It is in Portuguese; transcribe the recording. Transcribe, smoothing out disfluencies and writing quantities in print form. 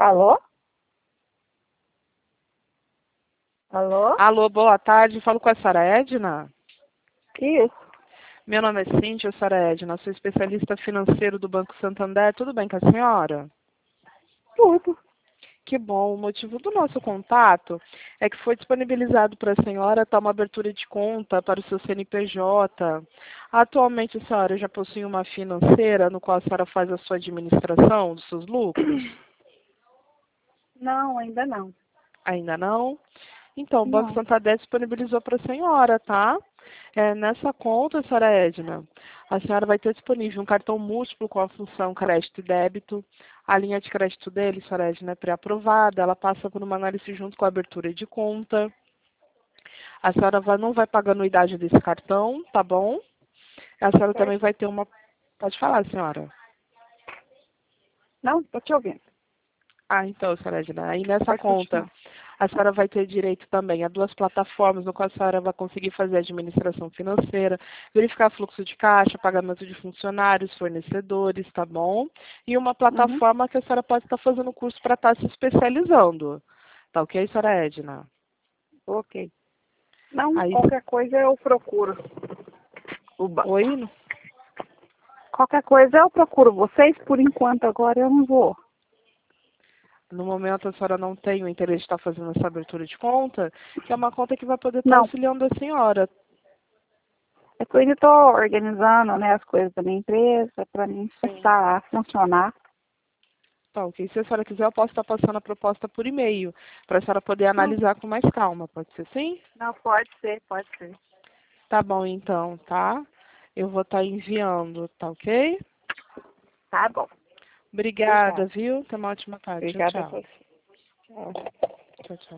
Alô? Alô? Alô, boa tarde. Falo com a Sra. Edna. Isso. Meu nome é Cíntia, Sra. Edna. Sou especialista financeiro do Banco Santander. Tudo bem com a senhora? Tudo. Que bom. O motivo do nosso contato é que foi disponibilizado para a senhora uma abertura de conta para o seu CNPJ. Atualmente, a senhora já possui uma financeira no qual a senhora faz a sua administração dos seus lucros? Não, ainda não. Ainda não? Então, o Banco Não. Santander disponibilizou para a senhora, tá? Nessa conta, senhora Edna, a senhora vai ter disponível um cartão múltiplo com a função crédito e débito. A linha de crédito dele, senhora Edna, é pré-aprovada. Ela passa por uma análise junto com a abertura de conta. A senhora não vai pagar a anuidade desse cartão, tá bom? A senhora também Certo. vai ter uma... Pode falar, senhora. Não, tô te ouvindo. Então, senhora Edna, aí nessa Pode conta, continuar. a senhora vai ter direito também a duas plataformas no qual a senhora vai conseguir fazer administração financeira, verificar fluxo de caixa, pagamento de funcionários, fornecedores, tá bom? E uma Uhum. plataforma que a senhora pode estar fazendo curso para estar se especializando. Tá ok, senhora Edna? Ok. Não, Aí, qualquer coisa eu procuro o banco. oi? Qualquer coisa eu procuro vocês. Por enquanto, agora eu não vou. No momento a senhora não tem o interesse de estar fazendo essa abertura de conta, que é uma conta que vai poder estar Não. auxiliando a senhora. É que eu ainda tô organizando, né, as coisas da minha empresa para mim Sim. começar a funcionar. Tá, ok. Se a senhora quiser, eu posso estar passando a proposta por e-mail, para a senhora poder Não, analisar com mais calma. Pode ser sim? não, pode ser, pode ser. Tá bom, então, tá? Eu vou estar enviando, tá ok? Tá bom. Obrigada, Obrigada. viu? Tenha uma ótima tarde. Tchau, Obrigada a tchau. você. Tchau. Tchau, tchau.